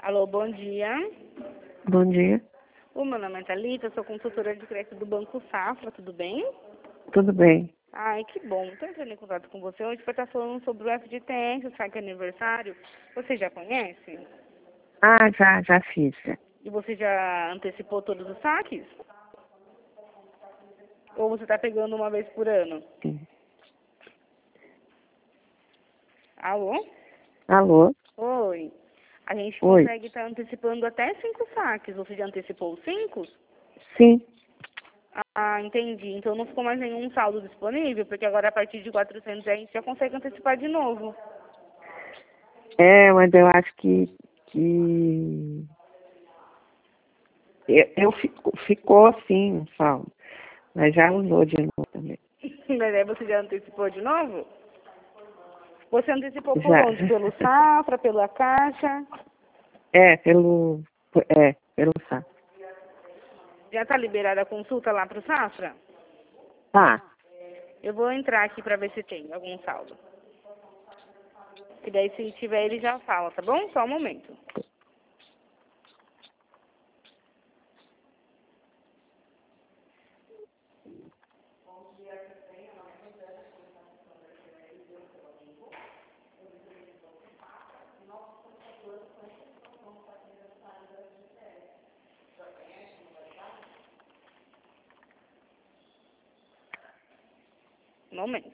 Alô, bom dia. Bom dia. O meu nome é Thalita, eu sou consultora de crédito do Banco Safra, tudo bem? Tudo bem? Ai, que bom. Estou entrando em contato com você hoje para estar falando sobre o FGTS, o saque aniversário. Você já conhece? Ah, já fiz. E você já antecipou todos os saques? Ou você está pegando uma vez por ano? Sim. Alô? Alô? Oi. A gente Oi. consegue estar antecipando até 5 saques. Você já antecipou os 5? Sim. Ah, entendi. Então não ficou mais nenhum saldo disponível, porque agora a partir de 400 a gente já consegue antecipar de novo. Mas eu acho que ficou sim um saldo, mas já usou de novo também. Mas aí você já antecipou de novo? Você antecipou por Já. onde? Pelo Safra, pela Caixa? Pelo SAP. Já está liberada a consulta lá para o Safra? Tá. Eu vou entrar aqui para ver se tem algum saldo. E daí se tiver ele já fala, tá bom? Só um momento. Um momento.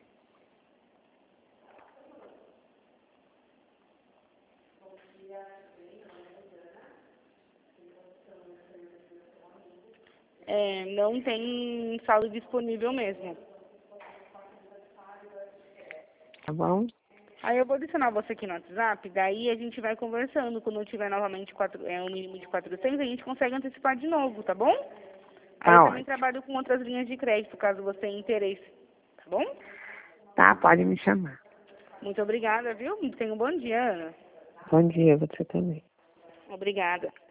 Não tem saldo disponível mesmo. Tá bom? Aí eu vou adicionar você aqui no WhatsApp, daí a gente vai conversando. Quando eu tiver novamente um mínimo de 400, a gente consegue antecipar de novo, tá bom? Aí eu Tá também ótimo. trabalho com outras linhas de crédito, caso você tenha interesse, tá bom? Tá, pode me chamar. Muito obrigada, viu? Tenha um bom dia, Ana. Bom dia, você também. Obrigada.